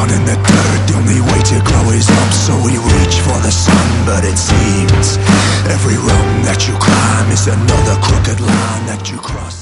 down in the dirt. The only way to grow is up, so we reach for the sun. But it seems every room that you climb is another crooked line that you cross.